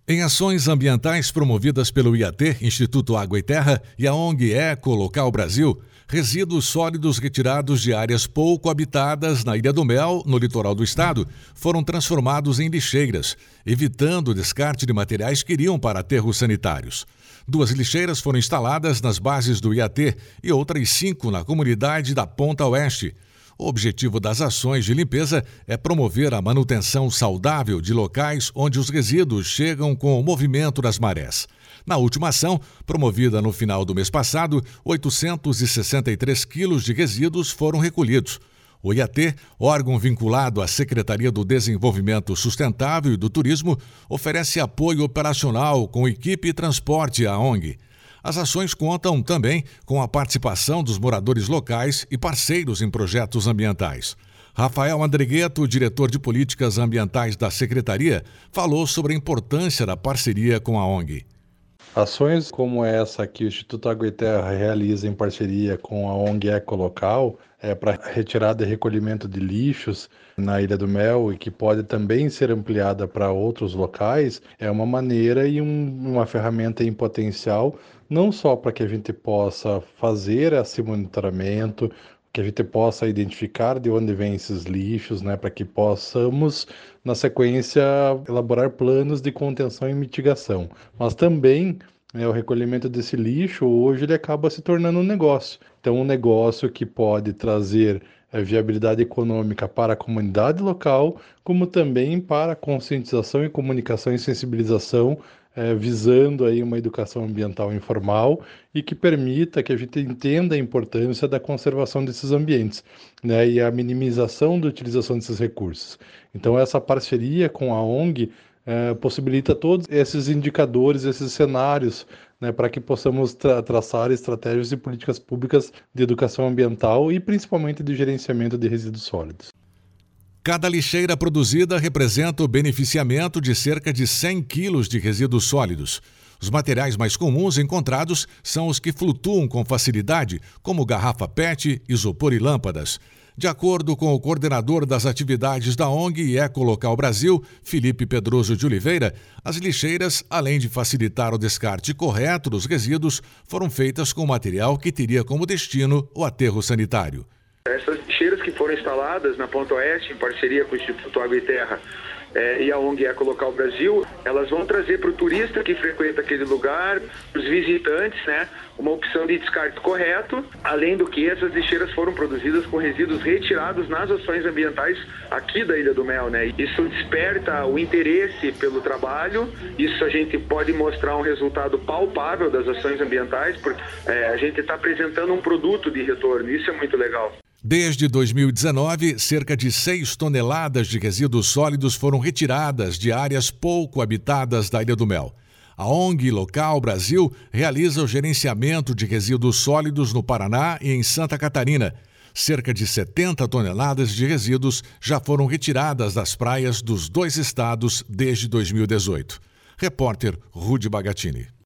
Em ações ambientais promovidas pelo IAT, Instituto Água e Terra, e a ONG Ecolocal Brasil, resíduos sólidos retirados de áreas pouco habitadas na Ilha do Mel, no litoral do estado, foram transformados em lixeiras, evitando o descarte de materiais que iriam para aterros sanitários. 2 lixeiras foram instaladas nas bases do IAT e outras 5 na comunidade da Ponta Oeste. O objetivo das ações de limpeza é promover a manutenção saudável de locais onde os resíduos chegam com o movimento das marés. Na última ação, promovida no final do mês passado, 863 quilos de resíduos foram recolhidos. O IAT, órgão vinculado à Secretaria do Desenvolvimento Sustentável e do Turismo, oferece apoio operacional com equipe e transporte à ONG. As ações contam também com a participação dos moradores locais e parceiros em projetos ambientais. Rafael Andregueto, diretor de políticas ambientais da Secretaria, falou sobre a importância da parceria com a ONG. Ações como essa que o Instituto Água e Terra realiza em parceria com a ONG Ecolocal para retirada e recolhimento de lixos na Ilha do Mel e que pode também ser ampliada para outros locais, é uma maneira e uma ferramenta em potencial, não só para que a gente possa fazer esse monitoramento, que a gente possa identificar de onde vêm esses lixos, para que possamos, na sequência, elaborar planos de contenção e mitigação. Mas também, o recolhimento desse lixo, hoje, ele acaba se tornando um negócio. Então, um negócio que pode trazer viabilidade econômica para a comunidade local, como também para a conscientização e comunicação e sensibilização, visando aí uma educação ambiental informal e que permita que a gente entenda a importância da conservação desses ambientes, e a minimização da utilização desses recursos. Então, essa parceria com a ONG possibilita todos esses indicadores, esses cenários, para que possamos traçar estratégias e políticas públicas de educação ambiental e principalmente de gerenciamento de resíduos sólidos. Cada lixeira produzida representa o beneficiamento de cerca de 100 quilos de resíduos sólidos. Os materiais mais comuns encontrados são os que flutuam com facilidade, como garrafa PET, isopor e lâmpadas. De acordo com o coordenador das atividades da ONG Ecolocal Brasil, Felipe Pedroso de Oliveira, as lixeiras, além de facilitar o descarte correto dos resíduos, foram feitas com material que teria como destino o aterro sanitário. Essas lixeiras que foram instaladas na Ponta Oeste, em parceria com o Instituto Água e Terra e a ONG Ecolocal Brasil, elas vão trazer para o turista que frequenta aquele lugar, para os visitantes, uma opção de descarte correto, além do que essas lixeiras foram produzidas com resíduos retirados nas ações ambientais aqui da Ilha do Mel, Isso desperta o interesse pelo trabalho, isso a gente pode mostrar um resultado palpável das ações ambientais, porque a gente está apresentando um produto de retorno, isso é muito legal. Desde 2019, cerca de 6 toneladas de resíduos sólidos foram retiradas de áreas pouco habitadas da Ilha do Mel. A ONG Local Brasil realiza o gerenciamento de resíduos sólidos no Paraná e em Santa Catarina. Cerca de 70 toneladas de resíduos já foram retiradas das praias dos 2 estados desde 2018. Repórter Rudy Bagatini.